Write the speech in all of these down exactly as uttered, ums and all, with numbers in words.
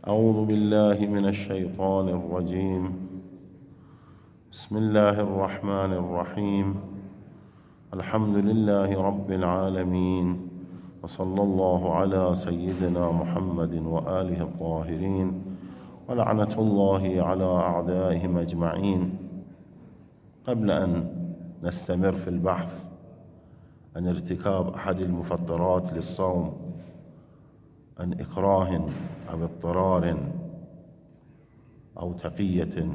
أعوذ بالله من الشيطان الرجيم. بسم الله الرحمن الرحيم. الحمد لله رب العالمين، وصلى الله على سيدنا محمد وآله الطاهرين، ولعنة الله على أعدائهم أجمعين. قبل أن نستمر في البحث عن ارتكاب أحد المفطرات للصوم عن إكراه أو اضطرار أو تقية،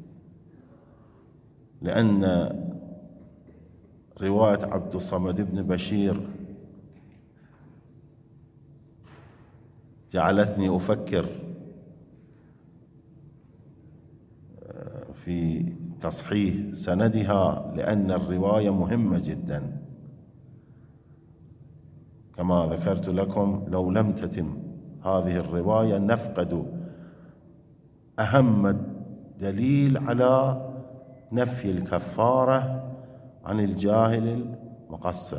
لأن رواية عبد الصمد بن بشير جعلتني أفكر في تصحيح سندها، لأن الرواية مهمة جدا. كما ذكرت لكم، لو لم تتم هذه الرواية نفقد أهم دليل على نفي الكفارة عن الجاهل المقصر.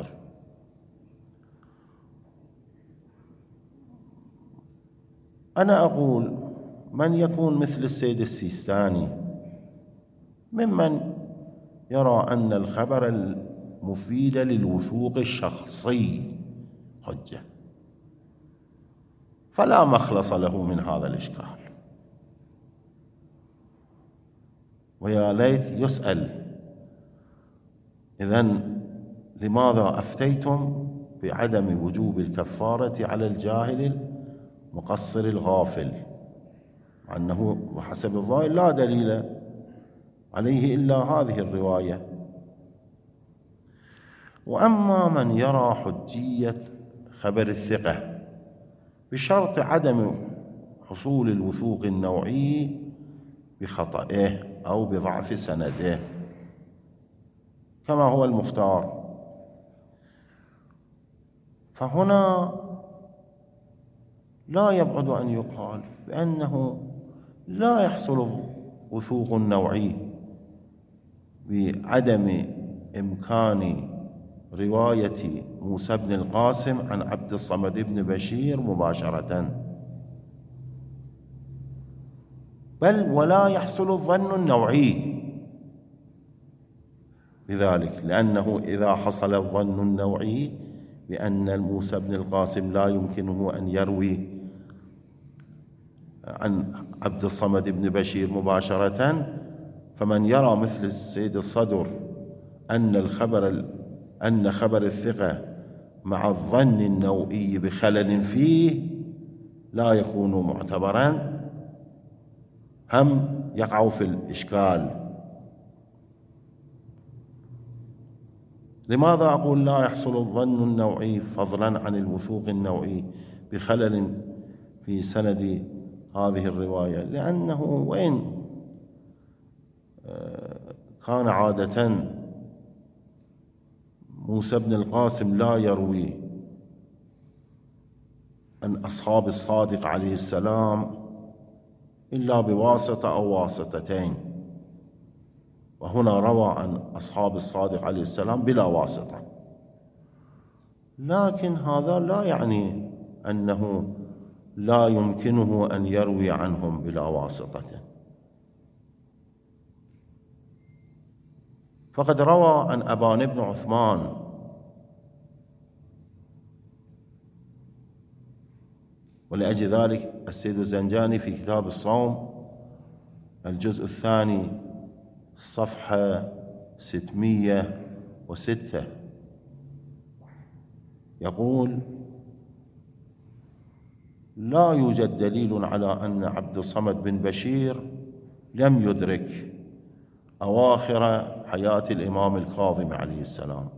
أنا أقول من يكون مثل السيد السيستاني ممن يرى أن الخبر المفيد للوثوق الشخصي حجة، فلا مخلص له من هذا الإشكال، ويا ليت يسأل إذن لماذا أفتيتم بعدم وجوب الكفارة على الجاهل المقصر الغافل، مع أنه وحسب الظاهر لا دليل عليه إلا هذه الرواية. وأما من يرى حجية خبر الثقة بشرط عدم حصول الوثوق النوعي بخطئه أو بضعف سنده كما هو المختار، فهنا لا يبعد أن يقال بأنه لا يحصل وثوق نوعي بعدم إمكان رواية موسى بن القاسم عن عبد الصمد بن بشير مباشرة، بل ولا يحصل الظن النوعي بذلك، لأنه إذا حصل الظن النوعي بأن موسى بن القاسم لا يمكنه أن يروي عن عبد الصمد بن بشير مباشرة، فمن يرى مثل السيد الصدر أن الخبر أن خبر الثقة مع الظن النوعي بخلل فيه لا يكون معتبرا، هم يقع في الإشكال. لماذا أقول لا يحصل الظن النوعي فضلا عن الوثوق النوعي بخلل في سند هذه الرواية؟ لأنه وين كان عادة موسى بن القاسم لا يروي عن أصحاب الصادق عليه السلام إلا بواسطة أو واسطتين، وهنا روى عن أصحاب الصادق عليه السلام بلا واسطة، لكن هذا لا يعني أنه لا يمكنه أن يروي عنهم بلا واسطة. فقد روى عن أبان بن عثمان ولأجل ذلك السيد الزنجاني في كتاب الصوم الجزء الثاني صفحة ستمائة وستة يقول: لا يوجد دليل على أن عبد الصمد بن بشير لم يدرك أواخر حياة الإمام الكاظم عليه السلام،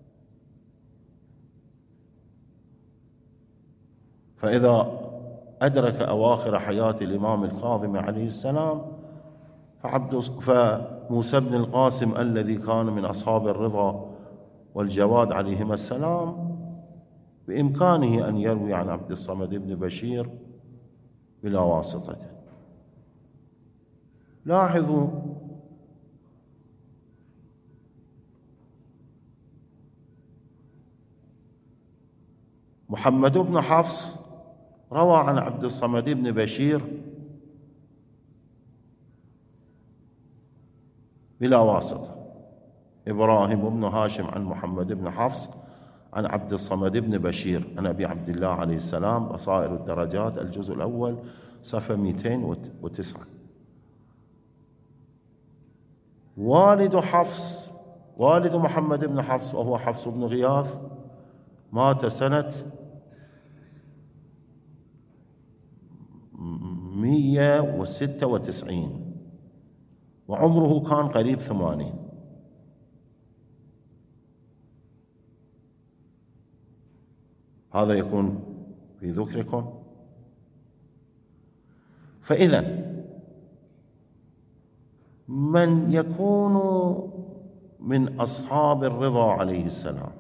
فإذا أدرك أواخر حياة الإمام الكاظم عليه السلام فعبد فموسى بن القاسم الذي كان من أصحاب الرضا والجواد عليهما السلام بإمكانه أن يروي عن عبد الصمد بن بشير بلا واسطة. لاحظوا محمد بن حفص روى عن عبد الصمد بن بشير بلا واسطة. إبراهيم بن هاشم عن محمد بن حفص عن عبد الصمد بن بشير عن أبي عبد الله عليه السلام، بصائر الدرجات الجزء الأول صفحة مئتين وتسعة. والد حفص، والد محمد بن حفص وهو حفص بن غياث، مات سنة مئة وستة وتسعين وعمره كان قريب ثمانين. هذا يكون في ذكركم. فإذا من يكون من أصحاب الرضا عليه السلام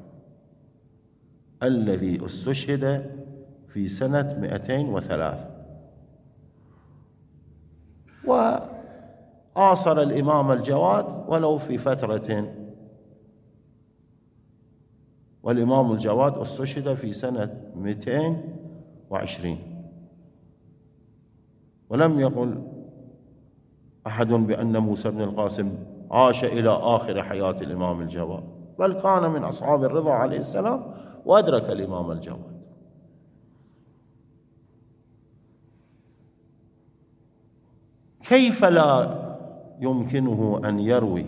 الذي استشهد في سنة مئتين وثلاثة وآصر الإمام الجواد ولو في فترة، والإمام الجواد استشهد في سنة مئتين وعشرين، ولم يقل أحد بأن موسى بن القاسم عاش إلى آخر حياة الإمام الجواد، بل كان من أصحاب الرضا عليه السلام وأدرك الإمام الجواد. كيف لا يمكنه أن يروي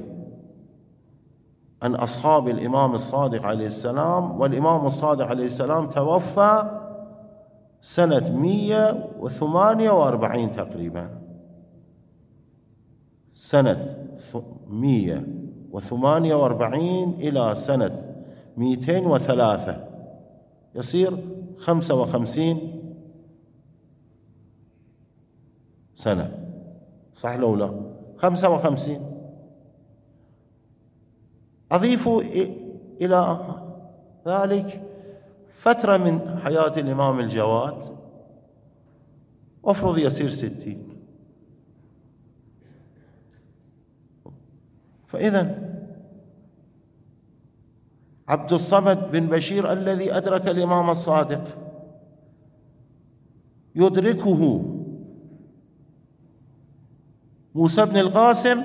عن أصحاب الإمام الصادق عليه السلام، والإمام الصادق عليه السلام توفى سنة مئة وثمانية وأربعين تقريبا، سنة مئة وثمانية وأربعين إلى سنة مئتين وثلاثة، يصير خمسة وخمسين سنة، صح لو لا؟ خمسة وخمسين. أضيفوا إلى ذلك فترة من حياة الإمام الجواد، أفرض يصير ستين. فإذا عبد الصمد بن بشير الذي أدرك الإمام الصادق يدركه موسى بن القاسم،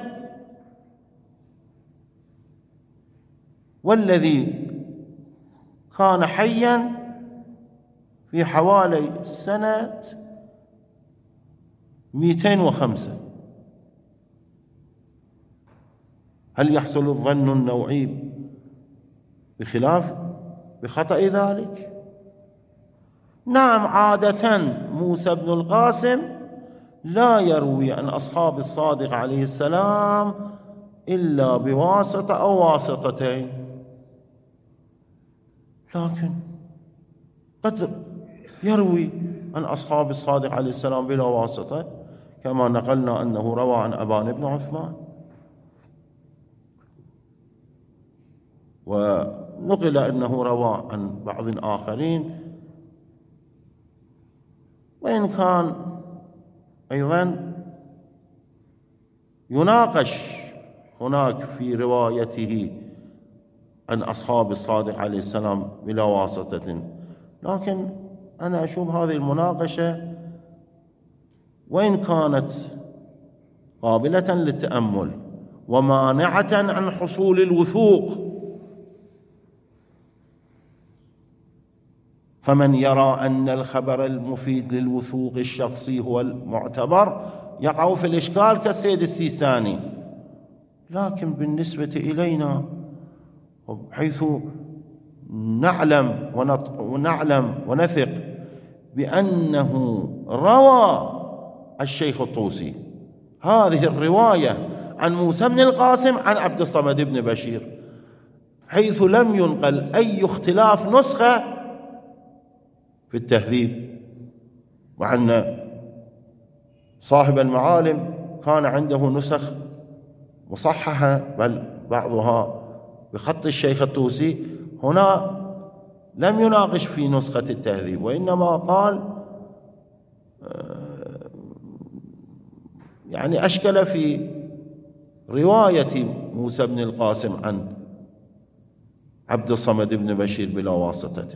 والذي كان حيا في حوالي سنة مئتين وخمسة. هل يحصل الظن النوعي بخلاف بخطأ ذلك؟ نعم، عادة موسى بن القاسم لا يروي عن أصحاب الصادق عليه السلام إلا بواسطة أو واسطتين، لكن قد يروي عن أصحاب الصادق عليه السلام بلا واسطة، كما نقلنا أنه روى عن أبان بن عثمان، ونقل أنه روى عن بعض آخرين، وإن كان أيضا يناقش هناك في روايته عن أصحاب الصادق عليه السلام بلا واسطة، لكن أنا أشوف هذه المناقشة وإن كانت قابلة للتأمل ومانعة عن حصول الوثوق، فمن يرى أن الخبر المفيد للوثوق الشخصي هو المعتبر يقع في الإشكال كالسيد السيستاني. لكن بالنسبة إلينا، حيث نعلم ونعلم ونثق بأنه روى الشيخ الطوسي هذه الرواية عن موسى بن القاسم عن عبد الصمد بن بشير، حيث لم ينقل أي اختلاف نسخة في التهذيب، مع أن صاحب المعالم كان عنده نسخ مصححة، بل بعضها بخط الشيخ الطوسي. هنا لم يناقش في نسخة التهذيب، وإنما قال يعني أشكل في رواية موسى بن القاسم عن عبد الصمد بن بشير بلا واسطة،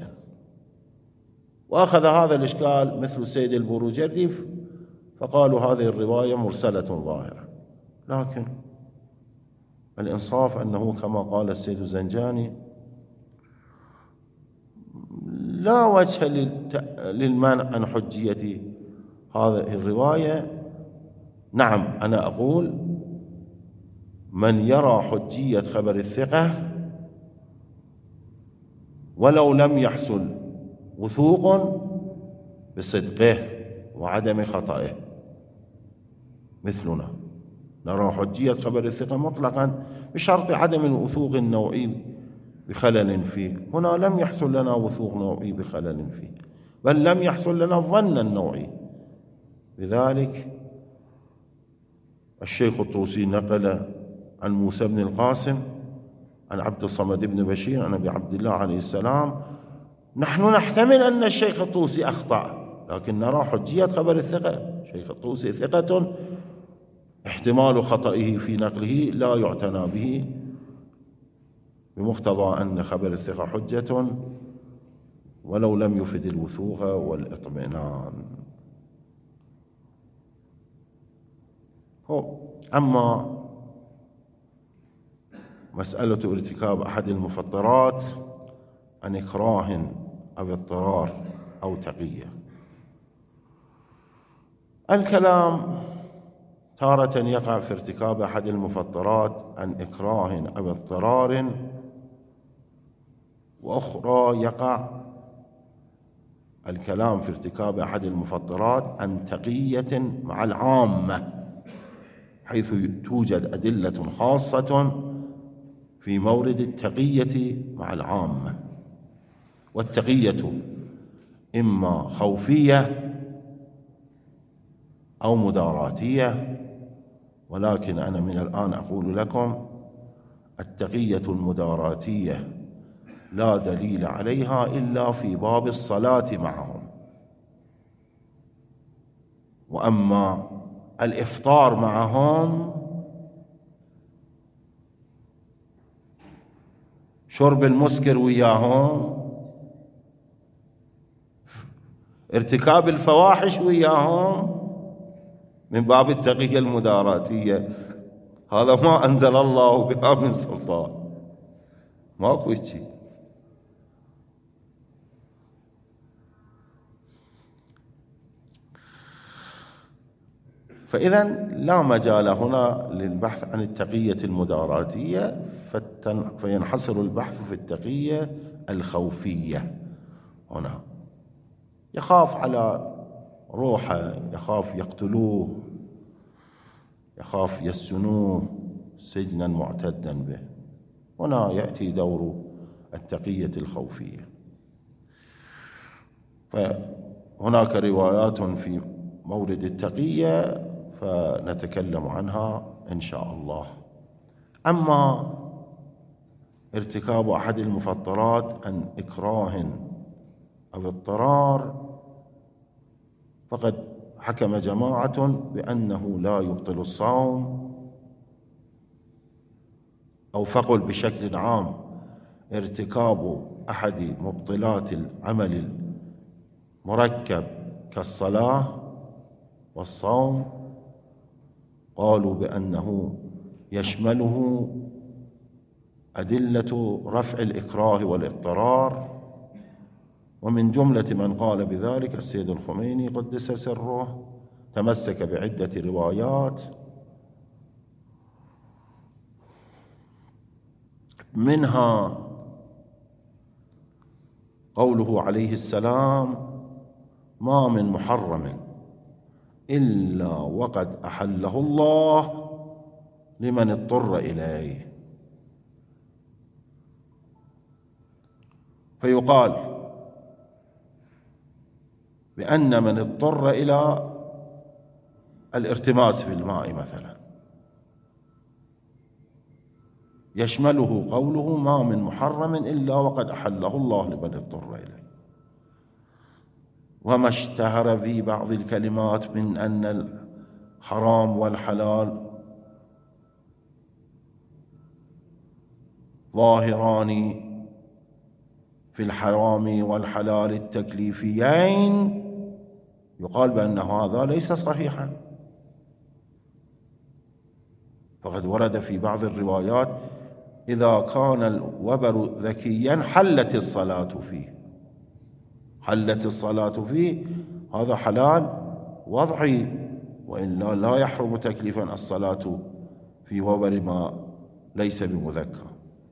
وأخذ هذا الإشكال مثل السيد البروجردي فقالوا هذه الرواية مرسلة ظاهرة. لكن الإنصاف أنه كما قال السيد الزنجاني لا وجه للمنع عن حجية هذه الرواية. نعم، أنا أقول من يرى حجية خبر الثقة ولو لم يحصل وثوق بصدقه وعدم خطئه مثلنا، نرى حجية خبر الثقة مطلقا بشرط عدم الوثوق النوعي بخلل فيه. هنا لم يحصل لنا وثوق نوعي بخلل فيه، بل لم يحصل لنا الظن النوعي. لذلك الشيخ الطوسي نقل عن موسى بن القاسم عن عبد الصمد بن بشير عن أبي عبد الله عليه السلام: نحن نحتمل أن الشيخ الطوسي أخطأ، لكن نرى حجية خبر الثقة. الشيخ الطوسي ثقة، احتمال خطئه في نقله لا يعتنى به بمقتضى أن خبر الثقة حجة ولو لم يفد الوثوق والإطمئنان. أما مسألة ارتكاب أحد المفطرات عن إكراه أو اضطرار أو تقية، الكلام تارة يقع في ارتكاب أحد المفطرات عن إكراه أو اضطرار، وأخرى يقع الكلام في ارتكاب أحد المفطرات عن تقية مع العامة، حيث توجد أدلة خاصة في مورد التقية مع العامة. والتقية إما خوفية أو مداراتية، ولكن أنا من الآن أقول لكم التقية المداراتية لا دليل عليها إلا في باب الصلاة معهم. وأما الإفطار معهم، شرب المسكر وياهم، ارتكاب الفواحش وياهم، من باب التقية المداراتية. هذا ما أنزل الله بها من سلطان، ماكو شيء. فإذا لا مجال هنا للبحث عن التقية المداراتية، فينحصر البحث في التقية الخوفية. هنا يخاف على روحه، يخاف يقتلوه، يخاف يسجنوه سجنا معتدا به. هنا يأتي دور التقية الخوفية. فهناك روايات في مورد التقية فنتكلم عنها إن شاء الله. أما ارتكاب أحد المفطرات عن إكراه أو اضطرار، فقد حكم جماعة بأنه لا يبطل الصوم، أو فقل بشكل عام ارتكاب أحد مبطلات العمل المركب كالصلاة والصوم، قالوا بأنه يشمله أدلة رفع الإكراه والاضطرار. ومن جملة من قال بذلك السيد الخميني قدس سره، تمسك بعدة روايات، منها قوله عليه السلام: ما من محرم إلا وقد أحله الله لمن اضطر إليه. فيقال بأن من اضطر إلى الارتماس في الماء مثلا يشمله قوله: ما من محرم إلا وقد أحله الله لمن اضطر إليه. وما اشتهر في بعض الكلمات من أن الحرام والحلال ظاهران في الحرام والحلال التكليفيين، يقال بأن هذا ليس صحيحا، فقد ورد في بعض الروايات إذا كان الوبر ذكيا حلت الصلاة فيه، حلت الصلاة فيه، هذا حلال وضعي، وإلا لا يحرم تكليفا الصلاة في وبر ما ليس بمذكى.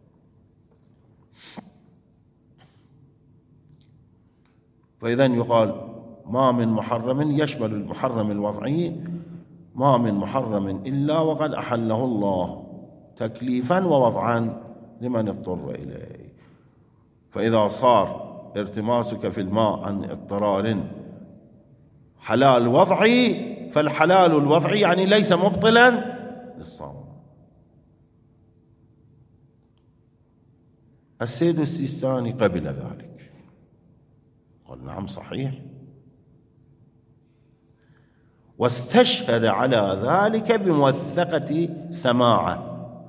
فإذا يقال ما من محرم، يشمل المحرم الوضعي، ما من محرم إلا وقد أحله الله تكليفا ووضعا لمن اضطر إليه. فإذا صار ارتماسك في الماء عن اضطرار حلال وضعي، فالحلال الوضعي يعني ليس مبطلا للصوم. السيد السيستاني قبل ذلك، قال نعم صحيح، واستشهد على ذلك بموثقة سماعه.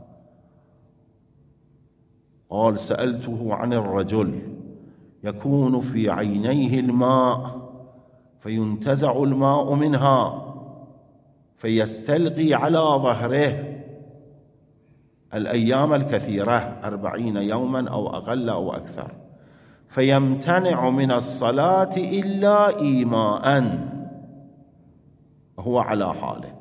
قال سألته عن الرجل يكون في عينيه الماء فينتزع الماء منها فيستلقي على ظهره الأيام الكثيرة أربعين يوما أو أقل أو أكثر، فيمتنع من الصلاة إلا إيماء، هو على حاله.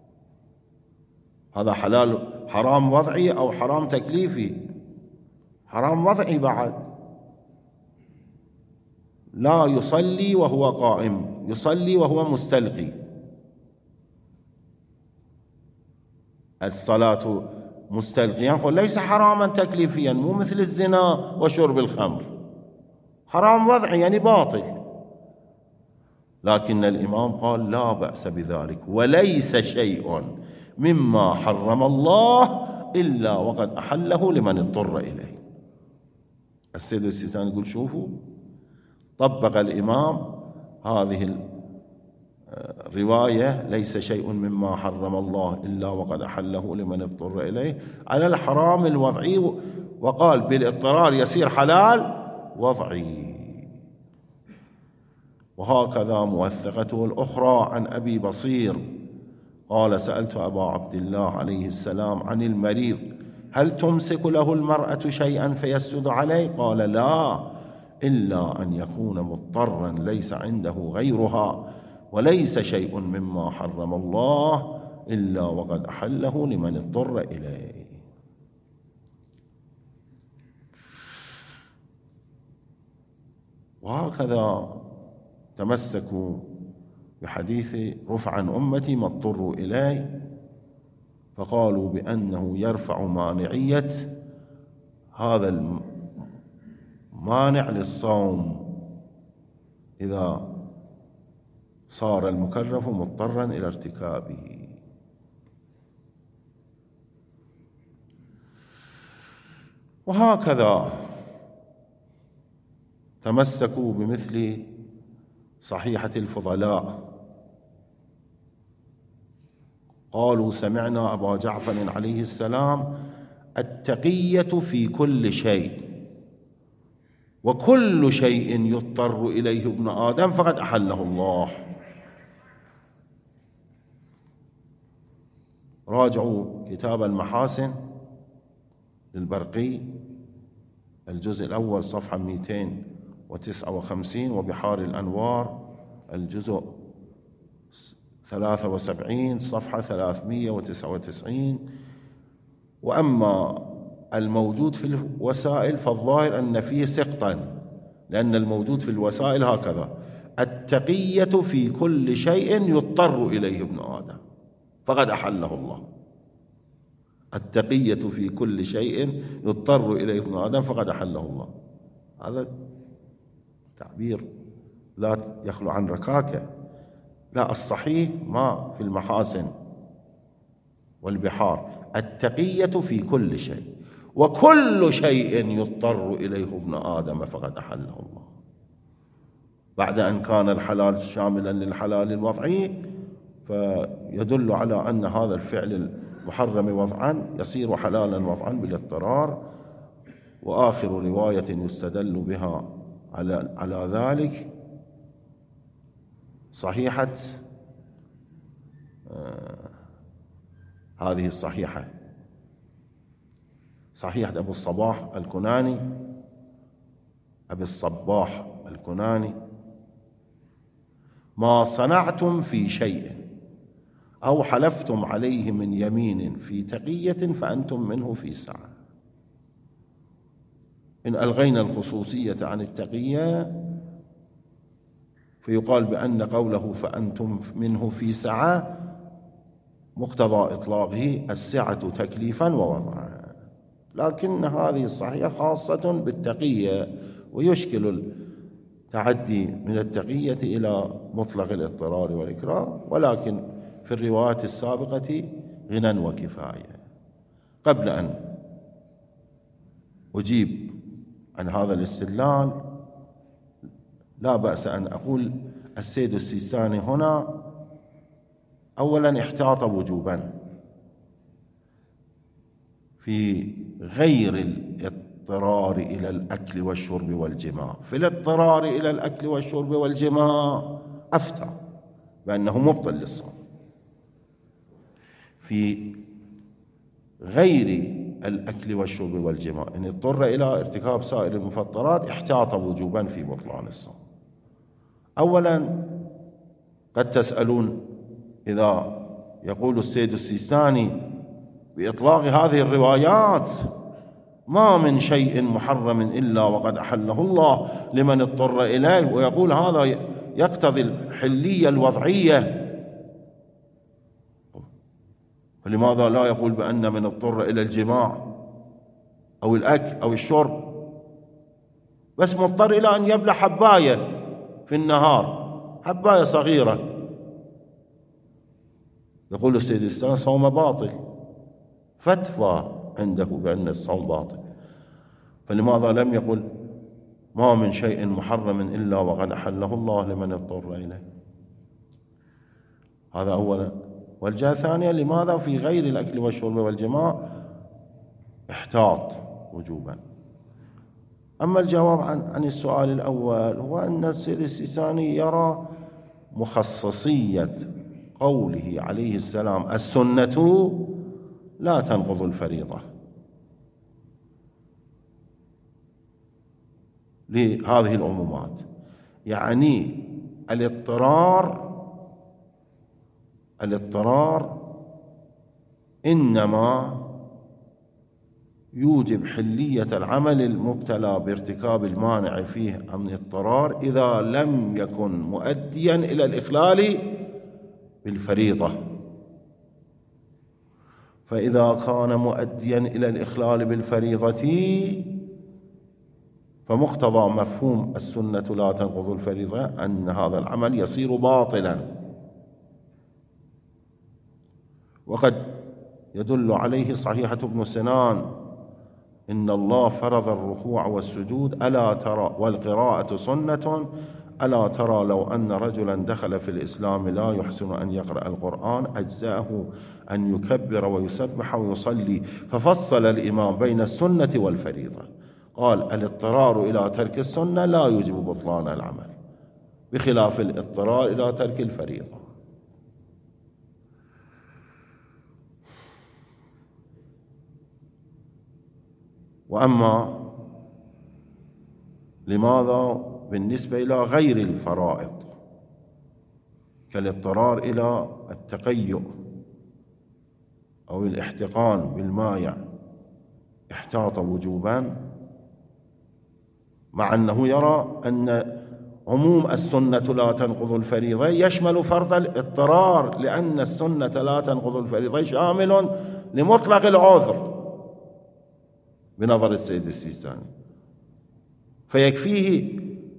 هذا حلال حرام وضعي أو حرام تكليفي؟ حرام وضعي بعد. لا يصلي وهو قائم، يصلي وهو مستلقي. الصلاة مستلقيا قل ليس حراما تكليفيا، مو مثل الزنا وشرب الخمر، حرام وضعي يعني باطل. لكن الإمام قال لا بأس بذلك، وليس شيء مما حرم الله إلا وقد أحله لمن اضطر إليه. السيد السيستاني يقول شوفوا، طبق الإمام هذه الرواية ليس شيء مما حرم الله إلا وقد أحله لمن اضطر إليه على الحرام الوضعي، وقال بالاضطرار يصير حلال وضعي. وهكذا موثقته الأخرى عن أبي بصير قال سألت أبا عبد الله عليه السلام عن المريض هل تمسك له المرأة شيئا فيسجد عليه؟ قال لا، إلا أن يكون مضطرا ليس عنده غيرها، وليس شيء مما حرم الله إلا وقد أحله لمن اضطر إليه. وهكذا تمسكوا بحديث رفع عن أمتي ما اضطروا إليه، فقالوا بأنه يرفع مانعية هذا المانع للصوم إذا صار المكلف مضطرا إلى ارتكابه. وهكذا تمسكوا بمثل صحيحة الفضلاء، قالوا سمعنا أبا جعفر عليه السلام التقية في كل شيء، وكل شيء يضطر إليه ابن آدم فقد أحله الله. راجعوا كتاب المحاسن للبرقي الجزء الأول صفحة مئتين وتسعة وخمسين، وبحار الأنوار الجزء ثلاثة وسبعين صفحة ثلاثمئة وتسعة وتسعين. وأما الموجود في الوسائل فالظاهر أن فيه سقطا، لأن الموجود في الوسائل هكذا: التقية في كل شيء يضطر إليه ابن آدم فقد أحله الله. التقية في كل شيء يضطر إليه ابن آدم فقد أحله الله، هذا تعبير لا يخلو عن ركاكة. لا، الصحيح ما في المحاسن والبحار التقية في كل شيء، وكل شيء يضطر إليه ابن آدم فقد أحله الله، بعد أن كان الحلال شاملا للحلال الوضعي، فيدل على أن هذا الفعل المحرم وضعا يصير حلالا وضعا بالاضطرار. وآخر رواية يستدل بها على على ذلك صحيحة هذه الصحيحة، صحيحة أبو الصباح الكناني أبي الصباح الكناني: ما صنعتم في شيء أو حلفتم عليه من يمين في تقية فأنتم منه في سعة. إن ألغينا الخصوصية عن التقية فيقال بأن قوله فأنتم منه في سعة مقتضى إطلاقه السعة تكليفا ووضعا، لكن هذه الصحيحة خاصة بالتقية، ويشكل التعدي من التقية إلى مطلق الاضطرار والإكراه، ولكن في الروايات السابقة غنى وكفاية. قبل أن أجيب عن هذا الاستدلال لا بأس أن أقول السيد السيستاني هنا أولا احتاط وجوبا في غير الاضطرار إلى الأكل والشرب والجماع. في الاضطرار إلى الأكل والشرب والجماع أفتى بأنه مبطل للصوم. في غير الأكل والشرب والجماع إن اضطر إلى ارتكاب سائر المفطرات احتاط وجوبا في بطلان الصوم. أولا قد تسألون إذا يقول السيد السيستاني بإطلاق هذه الروايات ما من شيء محرم إلا وقد أحله الله لمن اضطر إليه، ويقول هذا يقتضي الحلية الوضعية، فلماذا لا يقول بأن من اضطر إلى الجماع أو الأكل أو الشرب بس مضطر إلى أن يبلع حباية في النهار، حباية صغيرة، يقول السيد السيستاني صوم باطل، فتوى عنده بأن الصوم باطل. فلماذا لم يقل ما من شيء محرم إلا وقد أحله الله لمن اضطر إليه؟ هذا أولا. والجهة الثانية لماذا في غير الأكل والشرب والجماع احتاط وجوبا؟ أما الجواب عن, عن السؤال الأول هو أن السيد السيستاني يرى مخصصية قوله عليه السلام السنة لا تنقض الفريضة لهذه العمومات، يعني الاضطرار الاضطرار إنما يوجب حلية العمل المبتلى بارتكاب المانع فيه عن اضطرار إذا لم يكن مؤديا إلى الإخلال بالفريضة. فإذا كان مؤديا إلى الإخلال بالفريضة فمقتضى مفهوم السنة لا تنقض الفريضة أن هذا العمل يصير باطلا. وقد يدل عليه صحيحة ابن سنان: إن الله فرض الركوع والسجود ألا ترى والقراءة سنة ألا ترى لو أن رجلا دخل في الإسلام لا يحسن أن يقرأ القرآن أجزاه أن يكبر ويسبح ويصلي. ففصل الإمام بين السنة والفريضة، قال الاضطرار إلى ترك السنة لا يوجب بطلان العمل بخلاف الاضطرار إلى ترك الفريضة. وأما لماذا بالنسبة إلى غير الفرائض كالاضطرار إلى التقيؤ أو الاحتقان بالمايع احتاط وجوبا، مع أنه يرى أن عموم السنة لا تنقض الفريضة يشمل فرض الاضطرار، لأن السنة لا تنقض الفريضة شامل لمطلق العذر بنظر السيد السيستاني، فيكفيه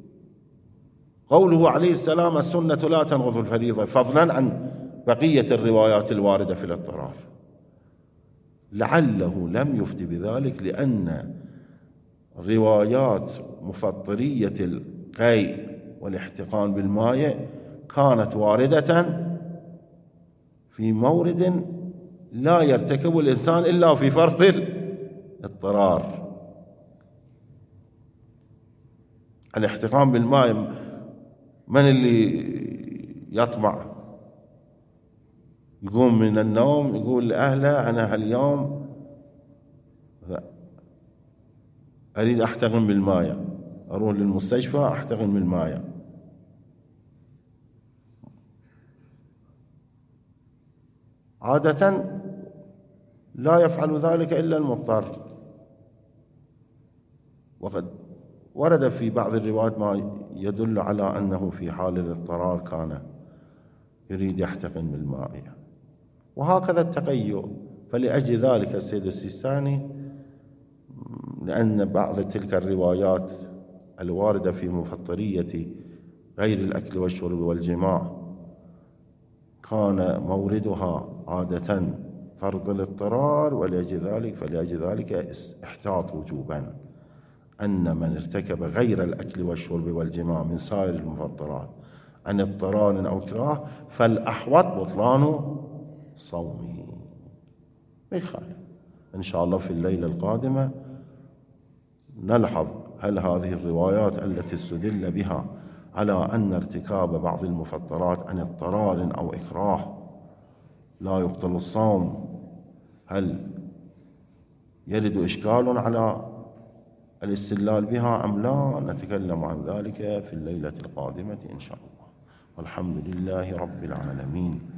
قوله عليه السلام السنة لا تنقض الفريضة فضلا عن بقية الروايات الواردة في الاضطرار. لعله لم يفت بذلك لأن روايات مفطرية القيء والاحتقان بالماء كانت واردة في مورد لا يرتكب الإنسان إلا في فرط الاضطرار. الاحتقان بالماء من اللي يطمع يقوم من النوم يقول لأهله أنا هاليوم أريد أحتقن بالماء، أروح للمستشفى أحتقن بالماء. عادة لا يفعل ذلك إلا المضطر، وقد ورد في بعض الروايات ما يدل على أنه في حال الاضطرار كان يريد يحتقن بالماء، وهكذا التقيؤ. فلأجل ذلك السيد السيستاني، لأن بعض تلك الروايات الواردة في مفطرية غير الأكل والشرب والجماع كان موردها عادة فرض الاضطرار، ولأجل ذلك فلأجل ذلك احتاط وجوبا أن من ارتكب غير الأكل والشرب والجماع من سائر المفطرات عن اضطرار أو إكراه فالأحوط بطلان صومه. بخير إن شاء الله في الليلة القادمة نلحظ هل هذه الروايات التي استدل بها على أن ارتكاب بعض المفطرات عن اضطرار أو إكراه لا يبطل الصوم، هل يرد إشكال على الاستدلال بها أم لا؟ نتكلم عن ذلك في الليلة القادمة إن شاء الله، والحمد لله رب العالمين.